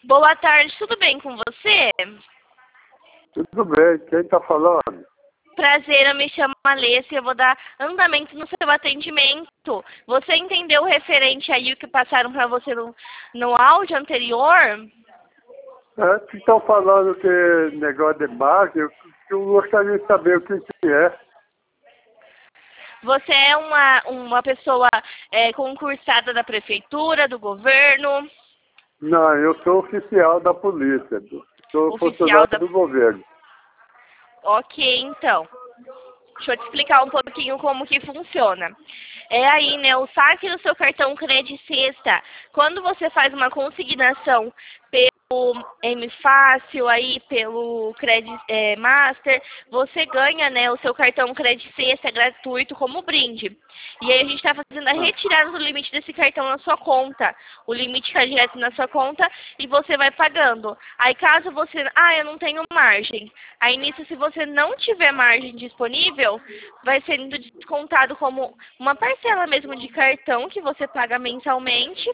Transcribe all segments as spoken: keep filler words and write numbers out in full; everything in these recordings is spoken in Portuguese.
Boa tarde, tudo bem com você? Tudo bem, quem está falando? Prazer, eu me chamo Alessia e eu vou dar andamento no seu atendimento. Você entendeu o referente aí o que passaram para você no, no áudio anterior? É, que estão falando que negócio de marca, eu, eu gostaria de saber o que, que é. Você é uma, uma pessoa é, concursada da prefeitura, do governo? Não, eu sou oficial da polícia, sou Oficial funcionário da... do governo. Ok, então. Deixa eu te explicar um pouquinho como que funciona. É aí, né, o saque do seu cartão Cred Sexta. Quando você faz uma consignação pelo M Fácil, aí pelo Cred é, Master, você ganha, né, o seu cartão Cred Sexta gratuito como brinde. E aí a gente está fazendo a retirada do limite desse cartão na sua conta. O limite cai direto na sua conta e você vai pagando. Aí caso você, ah, eu não tenho margem. Aí nisso, se você não tiver margem disponível, vai sendo descontado como uma parcela mesmo de cartão que você paga mensalmente.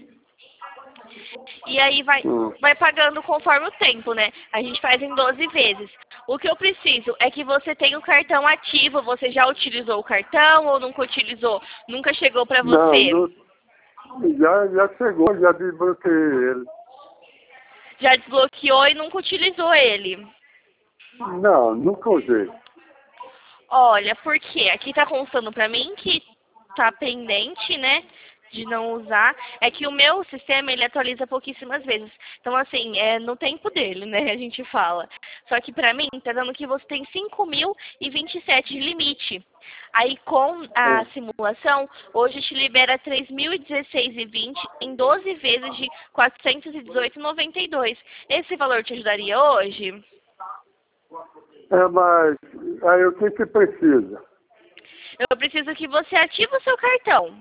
E aí vai, Hum. vai pagando conforme o tempo, né? A gente faz em doze vezes. O que eu preciso é que você tenha o cartão ativo. Você já utilizou o cartão ou nunca utilizou? Nunca chegou para Não, você? não, já, já chegou, já desbloqueei ele. Já desbloqueou e nunca utilizou ele? Não, nunca usei. Olha, por quê? Aqui tá constando pra mim que tá pendente, né, de não usar. É que o meu sistema, ele atualiza pouquíssimas vezes. Então, assim, é no tempo dele, né, a gente fala. Só que pra mim, tá dando que você tem cinco mil e vinte e sete de limite. Aí, com a Hum. simulação, hoje te libera três mil e dezesseis e vinte em doze vezes de quatrocentos e dezoito e noventa e dois. Esse valor te ajudaria hoje? É, mas aí o que que precisa? Eu preciso que você ative o seu cartão.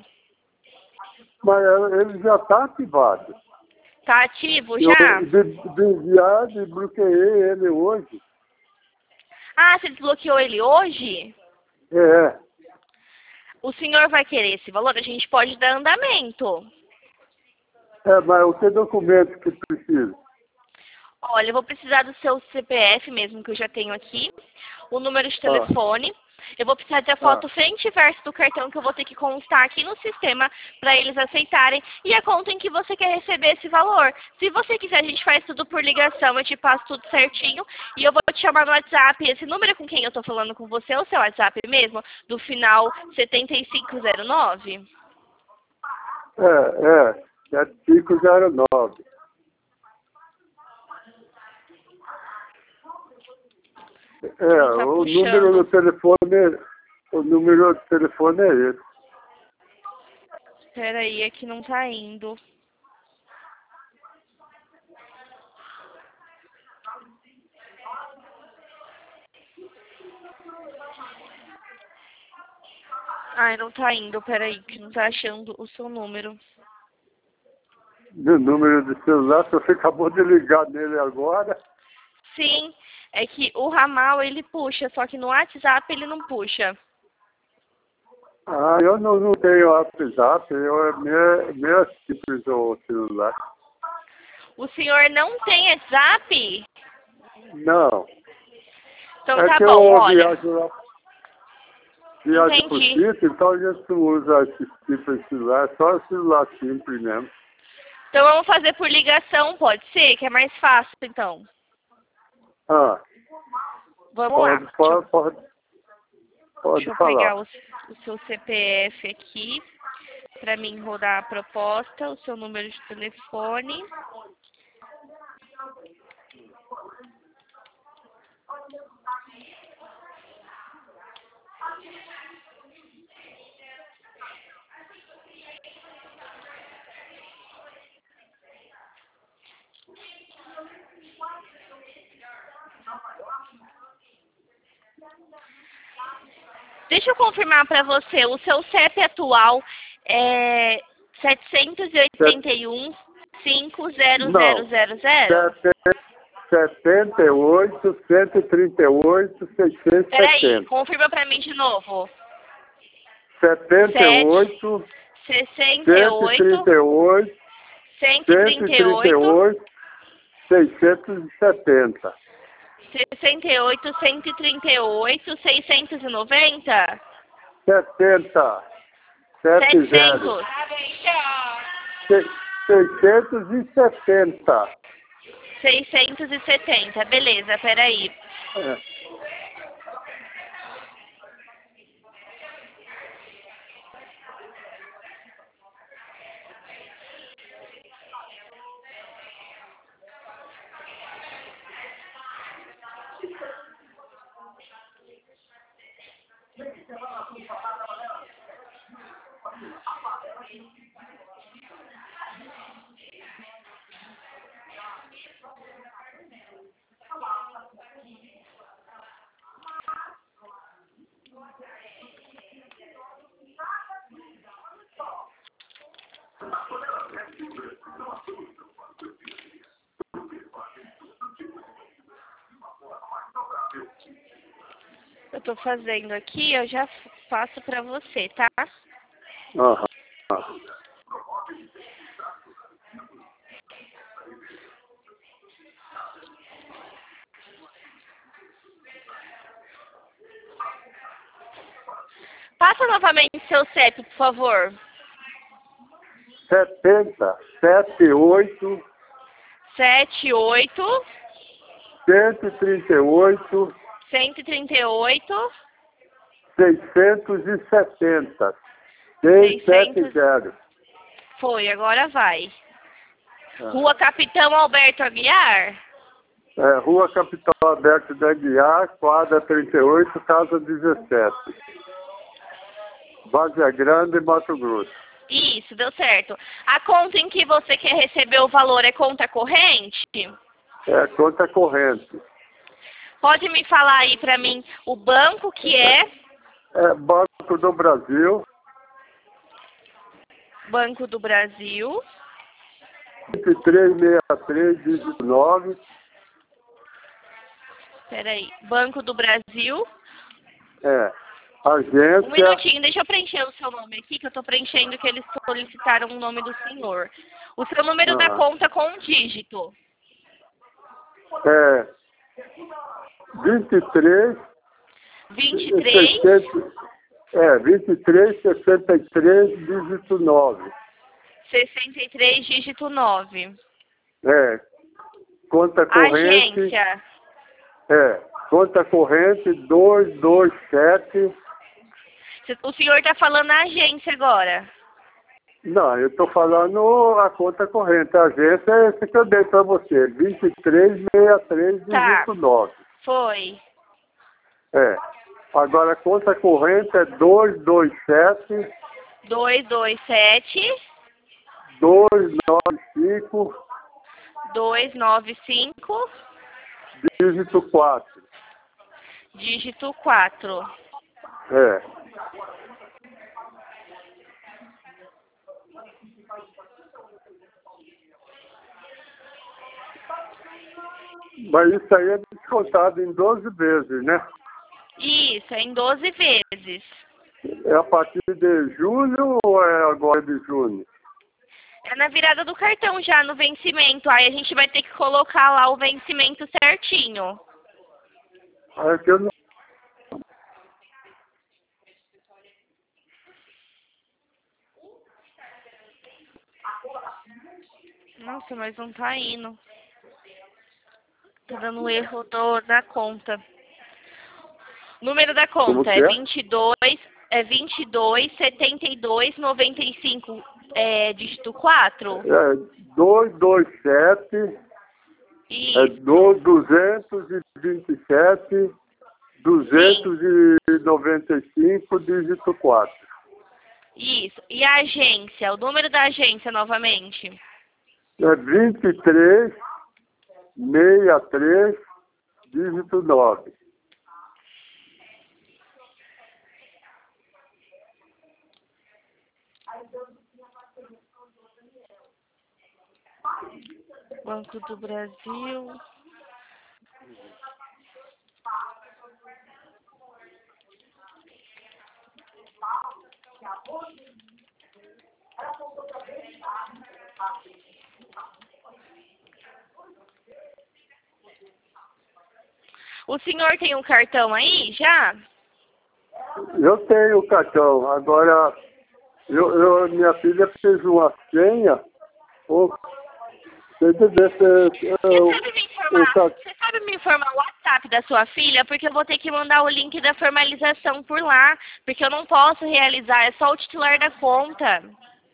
Mas ele já está ativado. Tá ativo Eu já? de, de, já desbloqueei ele hoje. Ah, você desbloqueou ele hoje? É. O senhor vai querer esse valor? A gente pode dar andamento. É, mas o que documento que precisa? Olha, eu vou precisar do seu C P F mesmo, que eu já tenho aqui. O número de Ah, telefone. Eu vou precisar da ah. foto frente e verso do cartão que eu vou ter que constar aqui no sistema para eles aceitarem. E a conta em que você quer receber esse valor. Se você quiser, a gente faz tudo por ligação. Eu te passo tudo certinho. E eu vou te chamar no WhatsApp. Esse número com quem eu tô falando com você é o seu WhatsApp mesmo? Do final setenta e cinco zero nove? É, é. sete cinco zero nove. É, Não tá o número do puxando. telefone, o número do telefone é esse. Espera aí, é que não tá indo. Ai, não tá indo, peraí, que não tá achando o seu número. O número de celular, se você acabou de ligar nele agora. Sim, é que o ramal ele puxa, só que no WhatsApp ele não puxa. Ah, eu não, não tenho WhatsApp, eu é meio, meio simples o celular. O senhor não tem WhatsApp? Não. Então É tá que bom, eu olha. viajo lá, viajo por Entendi. sítio, então a gente não usa esse tipo de celular, é só celular simples mesmo. Então vamos fazer por ligação, pode ser? Que é mais fácil, então. Ah, Vamos lá. pode, Deixa eu, pode, pode, pode deixa eu falar. pegar o, o seu C P F aqui, pra mim rodar a proposta, o seu número de telefone. Deixa eu confirmar para você, o seu C E P atual é setecentos e oitenta e um, cinco zero zero Não, zero zero? setenta e oito, cento e trinta e oito, seiscentos e Peraí, setenta. confirma para mim de novo. setenta e sete, oito, sessenta e cento e oito, trinta e oito, cento e cento e trinta e trinta e oito, oito, seiscentos e setenta. sessenta e oito, cento e trinta e oito, seiscentos e noventa? setenta. sete zero. setecentos. seiscentos e setenta. seiscentos e setenta, beleza, peraí. É. Eu tô fazendo aqui, eu já faço pra você, tá? Aham. Passa novamente seu C E P, por favor. setenta, setenta e oito, sete oito, cento e trinta e oito, cento e trinta e oito, seiscentos e setenta. seiscentos e setenta. foi, agora vai. É. Rua Capitão Alberto Aguiar? É, Rua Capitão Alberto de Aguiar, quadra trinta e oito, casa dezessete. Várzea Grande, Mato Grosso. Isso, deu certo. A conta em que você quer receber o valor é conta corrente? É, conta corrente. Pode me falar aí pra mim o banco que é? É Banco do Brasil, Banco do Brasil. vinte e três sessenta e três, dígito nove. Peraí. Banco do Brasil. É. Um Agência. minutinho, deixa eu preencher o seu nome aqui, que eu tô preenchendo que eles solicitaram o nome do senhor. O seu número da Ah. conta com um dígito. É. vinte e três. vinte e três. seiscentos, é, vinte e três, sessenta e três, dígito nove. sessenta e três, dígito nove. É. Conta corrente. Agência. É. Conta corrente duzentos e vinte e sete. O senhor está falando na agência agora. Não, eu estou falando a conta corrente. A agência é esse que eu dei para você. vinte e três, sessenta e três, dígito nove. Foi. É. Agora a conta corrente é duzentos e vinte e sete. duzentos e vinte e sete. duzentos e noventa e cinco. duzentos e noventa e cinco. Dígito quatro. Dígito quatro. É. Mas isso aí é descontado em doze vezes, né? Isso, é em doze vezes. É a partir de julho ou é agora de junho? É na virada do cartão já, no vencimento. Aí a gente vai ter que colocar lá o vencimento certinho. É que eu não... Nossa, mas não tá indo. Tá dando erro do, da conta. O número da Como conta que é é? vinte e dois, é vinte e dois, setenta e dois, noventa e cinco, é, dígito quatro? É duzentos e vinte e sete. É Isso. do duzentos e vinte e sete, duzentos e noventa e cinco, dígito quatro. Isso. E a agência? O número da agência novamente? É vinte e três, sessenta e três, dígito nove. Banco do Brasil. O senhor tem um cartão aí, já? Eu tenho o cartão. Agora, eu, eu, minha filha fez uma senha. Ou, você, Você eu, sabe me informar, você sabe me informar o WhatsApp da sua filha? Porque eu vou ter que mandar o link da formalização por lá. Porque eu não posso realizar, é só o titular da conta.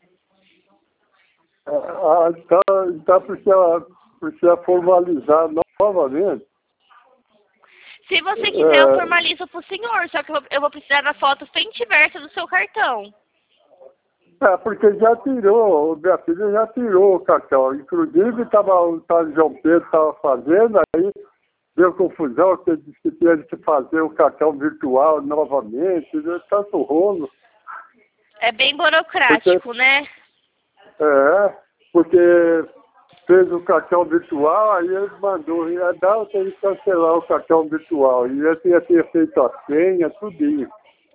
Ah, então, então precisa, precisa formalizar novamente. Se você quiser, eu formalizo pro senhor. Só que eu, eu vou precisar da foto frente e versa do seu cartão. É, porque já tirou, minha filha já tirou o cartão. Inclusive, tava, o tal João Pedro estava fazendo, aí deu confusão, que ele disse que tinha que fazer o cartão virtual novamente, deu tanto rolo. É bem burocrático, porque, né? É, porque fez o cartão virtual, aí ele mandou, ia dar, eu tenho que cancelar o cartão virtual. E ele ia ter feito a senha, tudinho.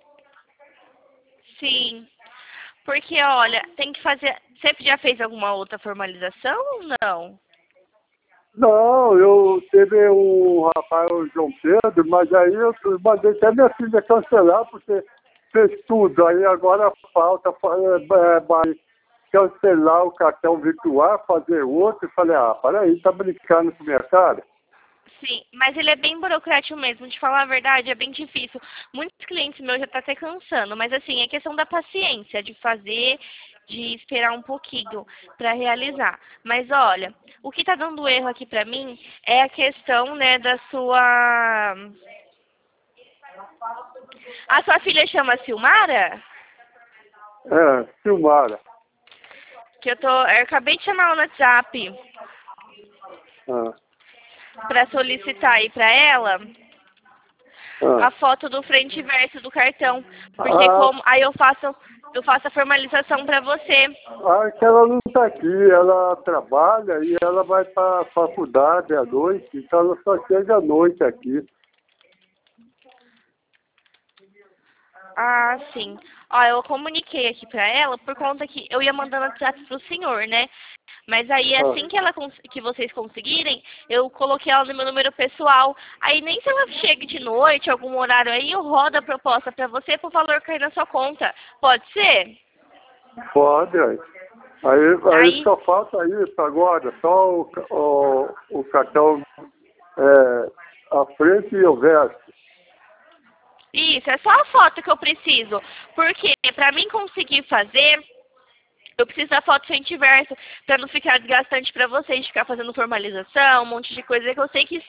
Sim. Porque, olha, tem que fazer... Você já fez alguma outra formalização ou não? Não, eu teve o rapaz, o João Pedro, mas aí eu mandei até minha filha cancelar, porque fez tudo. Aí agora falta é, vai cancelar o cartão virtual, fazer outro. E falei, ah, peraí, tá brincando com minha cara? Sim, mas ele é bem burocrático mesmo, de falar a verdade, é bem difícil. Muitos clientes meus já estão até cansando, mas assim, é questão da paciência, de fazer, de esperar um pouquinho para realizar. Mas olha, o que está dando erro aqui para mim é a questão, né, da sua... A sua filha chama Silmara? É, Silmara. Que eu tô... Eu acabei de chamar ela no WhatsApp. Ah. Para solicitar aí para ela ah. a foto do frente e verso do cartão, porque ah. como aí eu faço eu faço a formalização para você. Ah, que ela não está aqui, ela trabalha e ela vai para a faculdade à noite, então ela só chega à noite aqui. Ah, sim. Ó, eu comuniquei aqui pra ela por conta que eu ia mandando WhatsApp pro senhor, né? Mas aí, assim que, ela, que vocês conseguirem, eu coloquei ela no meu número pessoal. Aí, nem se ela chega de noite, algum horário aí, eu rodo a proposta pra você pro valor cair na sua conta. Pode ser? Pode, aí. Aí, aí, aí só falta isso agora, só o, o, o cartão é, à frente e o verso. Isso, é só a foto que eu preciso. Porque pra mim conseguir fazer, eu preciso da foto frente e verso, pra não ficar desgastante pra vocês, ficar fazendo formalização, um monte de coisa que eu sei que